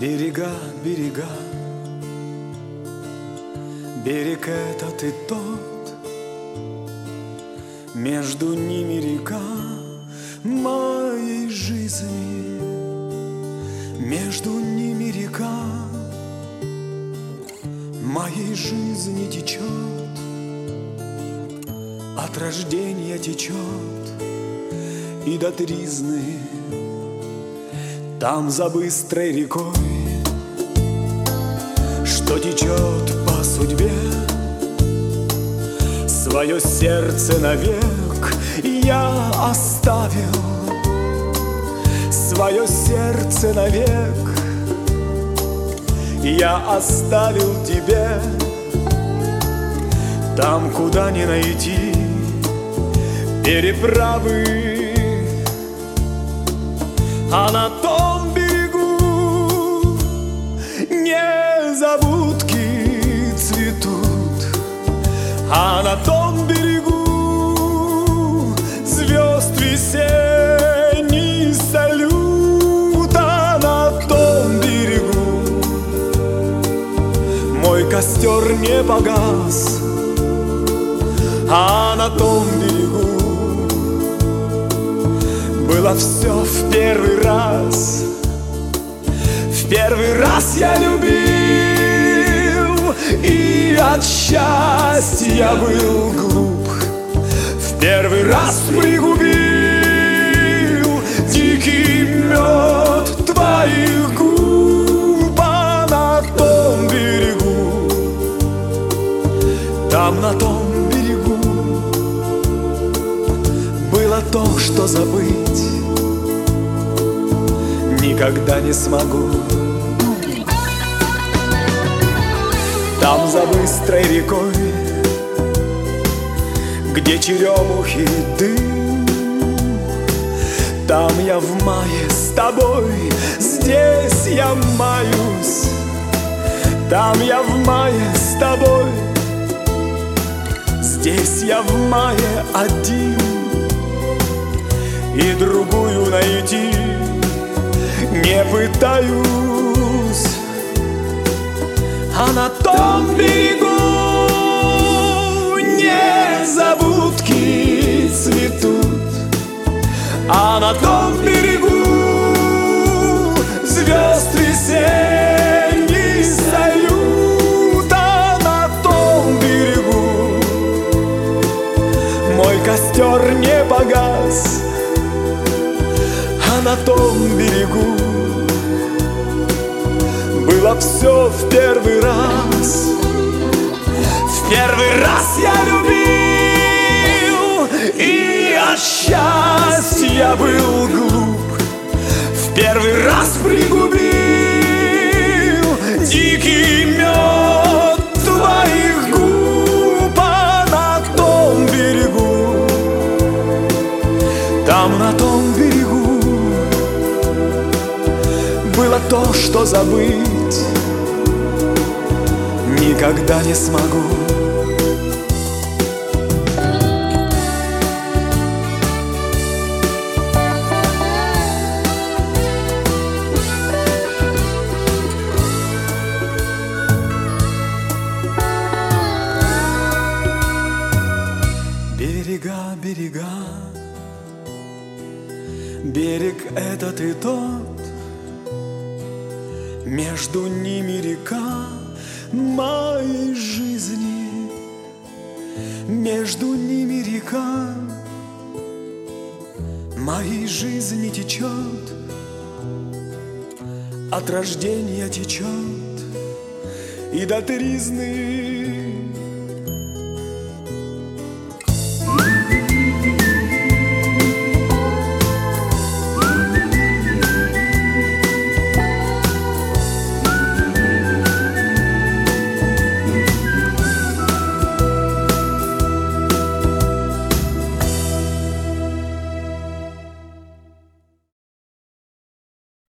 Берега, берега, берег этот и тот, между ними река моей жизни, между ними река моей жизни течет, от рождения течет и до тризны. Там за быстрой рекой, что течет по судьбе, свое сердце навек я оставил, свое сердце навек я оставил тебе. Там, куда не найти переправы, а на том берегу незабудки цветут, а на том берегу звезд весенний салют, а на том берегу мой костер не погас, а на том берегу было все в первый раз. В первый раз я любил, и от счастья был глуп. В первый раз пригубил дикий мед твоих губ, а на том берегу, там на том берегу было то, что забыть никогда не смогу. Там за быстрой рекой, где черемухи дым, там я в мае с тобой, здесь я маюсь. Там я в мае с тобой, здесь я в мае один, и другую найти не пытаюсь. А на том берегу незабудки цветут, а на том берегу звезд весенний салют, а на том берегу мой костер не погас, а на том берегу было все в первый раз. В первый раз я любил, и от счастья был глуп. В первый раз пригубил дикий мед твоих губ, а на том берегу, там на том берегу было то, что забыть никогда не смогу. Берега, берега, берег этот и тот, между ними река моей жизни, между ними река моей жизни течет, от рождения течет и до тризны.